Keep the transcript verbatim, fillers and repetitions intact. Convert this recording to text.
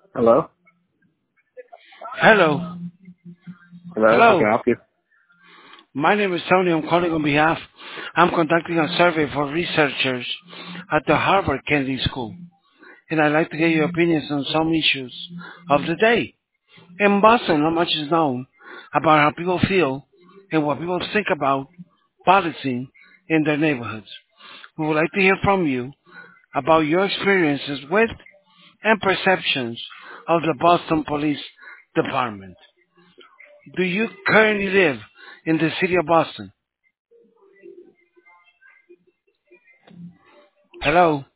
Hello? Hello. Hello, how can Hello. I help you? My name is Tony. I'm calling on behalf. I'm conducting a survey for researchers at the Harvard Kennedy School. And I'd like to get your opinions on some issues of the day. In Boston, not much is known about how people feel and what people think about policing in their neighborhoods. We would like to hear from you about your experiences with and perceptions of the Boston Police Department. Do you currently live in the city of Boston? Hello?